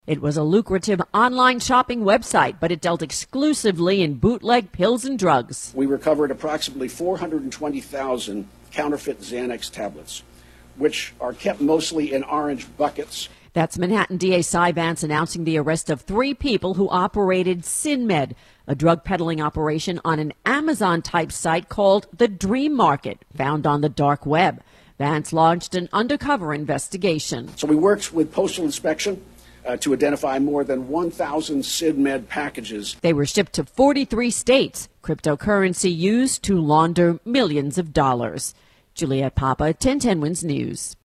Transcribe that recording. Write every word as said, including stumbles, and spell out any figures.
It was a lucrative online shopping website, but it dealt exclusively in bootleg pills and drugs. We recovered approximately four hundred twenty thousand counterfeit Xanax tablets, which are kept mostly in orange buckets. That's Manhattan D A Cy Vance announcing the arrest of three people who operated SynMed, a drug peddling operation on an Amazon-type site called the Dream Market, found on the dark web. Vance launched an undercover investigation. So we worked with Postal Inspection uh, to identify more than one thousand SynMed packages. They were shipped to forty-three states, cryptocurrency used to launder millions of dollars. Juliette Papa, ten ten Wins News.